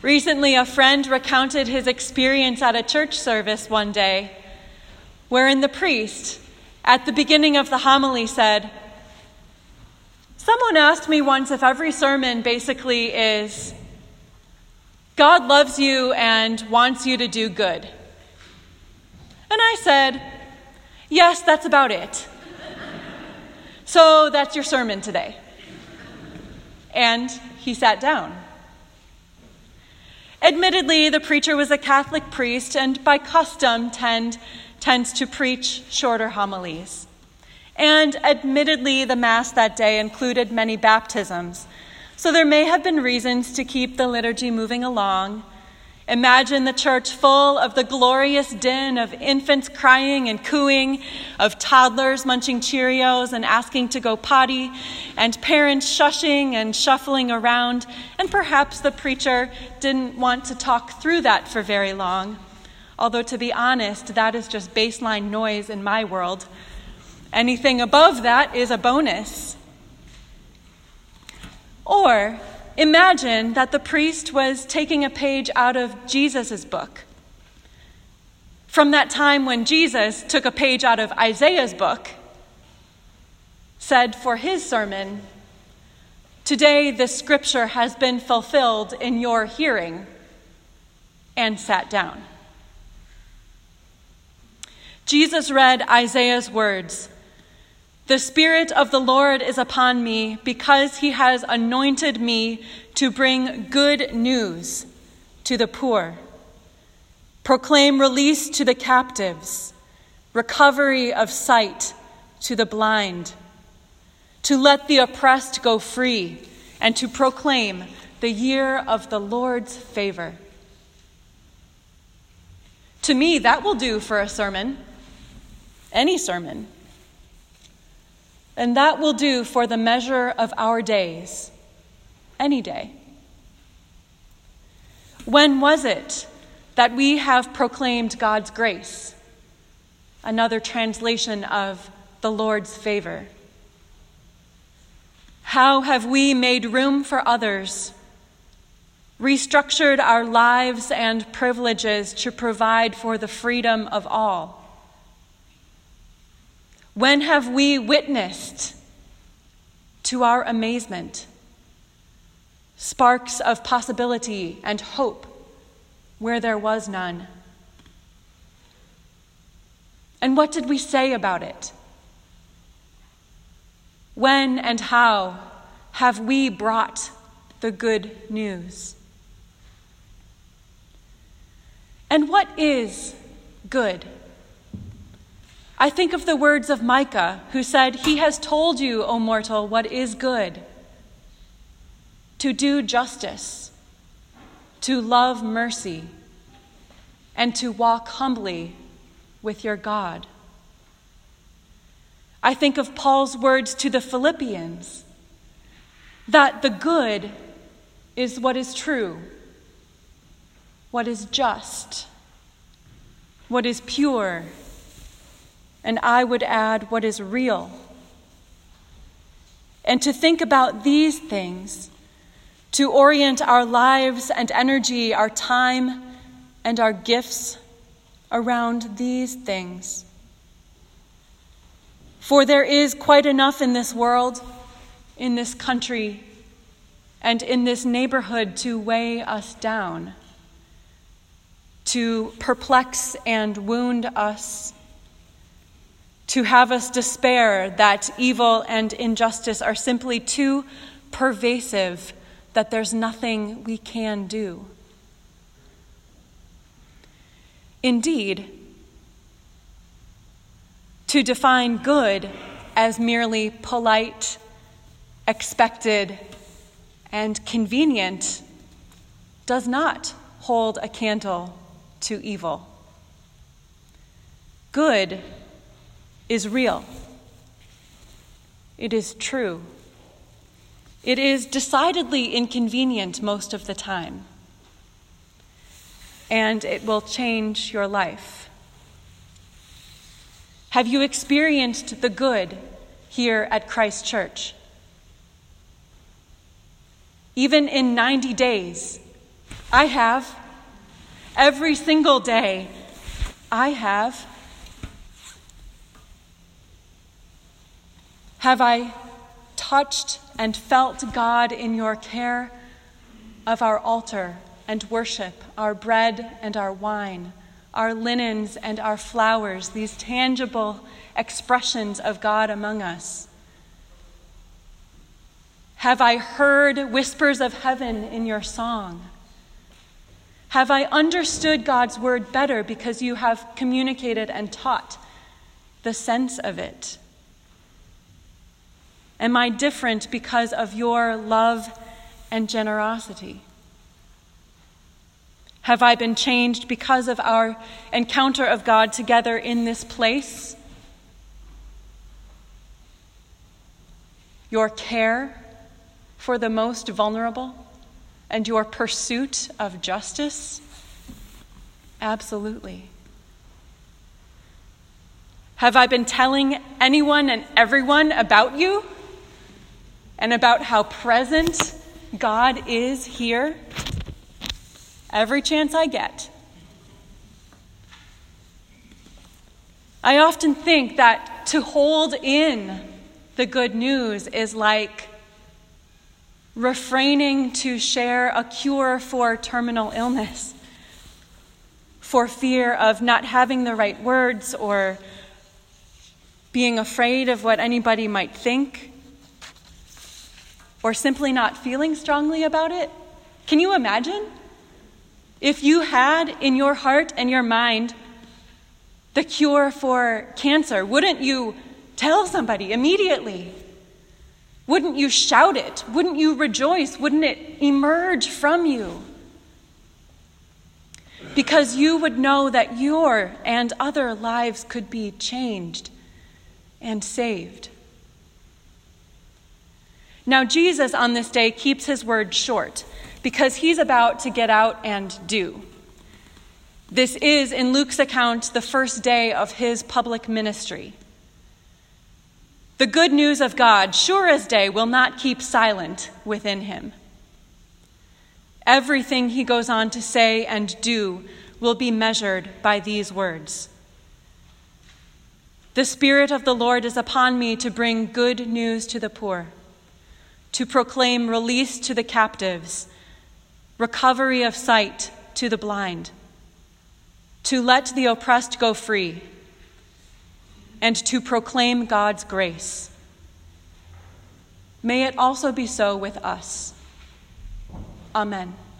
Recently, a friend recounted his experience at a church service one day, wherein the priest, at the beginning of the homily, said, "Someone asked me once if every sermon basically is, God loves you and wants you to do good. And I said, yes, that's about it. So that's your sermon today." And he sat down. Admittedly, the preacher was a Catholic priest and by custom tends to preach shorter homilies. And admittedly, the Mass that day included many baptisms, so there may have been reasons to keep the liturgy moving along. Imagine the church full of the glorious din of infants crying and cooing, of toddlers munching Cheerios and asking to go potty, and parents shushing and shuffling around, and perhaps the preacher didn't want to talk through that for very long. Although, to be honest, that is just baseline noise in my world. Anything above that is a bonus. Or imagine that the priest was taking a page out of Jesus' book. From that time when Jesus took a page out of Isaiah's book, said for his sermon, "Today this scripture has been fulfilled in your hearing," and sat down. Jesus read Isaiah's words, "The Spirit of the Lord is upon me because he has anointed me to bring good news to the poor, proclaim release to the captives, recovery of sight to the blind, to let the oppressed go free, and to proclaim the year of the Lord's favor." To me, that will do for a sermon, any sermon. And that will do for the measure of our days, any day. When was it that we have proclaimed God's grace? Another translation of the Lord's favor. How have we made room for others, restructured our lives and privileges to provide for the freedom of all? When have we witnessed, to our amazement, sparks of possibility and hope where there was none? And what did we say about it? When and how have we brought the good news? And what is good? I think of the words of Micah, who said, "He has told you, O mortal, what is good: to do justice, to love mercy, and to walk humbly with your God." I think of Paul's words to the Philippians, that the good is what is true, what is just, what is pure, and I would add, what is real. And to think about these things, to orient our lives and energy, our time and our gifts around these things. For there is quite enough in this world, in this country, and in this neighborhood to weigh us down, to perplex and wound us, to have us despair that evil and injustice are simply too pervasive, that there's nothing we can do. Indeed, to define good as merely polite, expected, and convenient does not hold a candle to evil. Good is real. It is true. It is decidedly inconvenient most of the time. And it will change your life. Have you experienced the good here at Christ Church? Even in 90 days, I have. Every single day, I have. Have I touched and felt God in your care of our altar and worship, our bread and our wine, our linens and our flowers, these tangible expressions of God among us? Have I heard whispers of heaven in your song? Have I understood God's word better because you have communicated and taught the sense of it? Am I different because of your love and generosity? Have I been changed because of our encounter of God together in this place? Your care for the most vulnerable and your pursuit of justice? Absolutely. Have I been telling anyone and everyone about you and about how present God is here? Every chance I get. I often think that to hold in the good news is like refraining to share a cure for terminal illness, for fear of not having the right words or being afraid of what anybody might think, or simply not feeling strongly about it. Can you imagine? If you had in your heart and your mind the cure for cancer, wouldn't you tell somebody immediately? Wouldn't you shout it? Wouldn't you rejoice? Wouldn't it emerge from you? Because you would know that your and other lives could be changed and saved. Now, Jesus on this day keeps his word short because he's about to get out and do. This is, in Luke's account, the first day of his public ministry. The good news of God, sure as day, will not keep silent within him. Everything he goes on to say and do will be measured by these words. The Spirit of the Lord is upon me to bring good news to the poor, to proclaim release to the captives, recovery of sight to the blind, to let the oppressed go free, and to proclaim God's grace. May it also be so with us. Amen.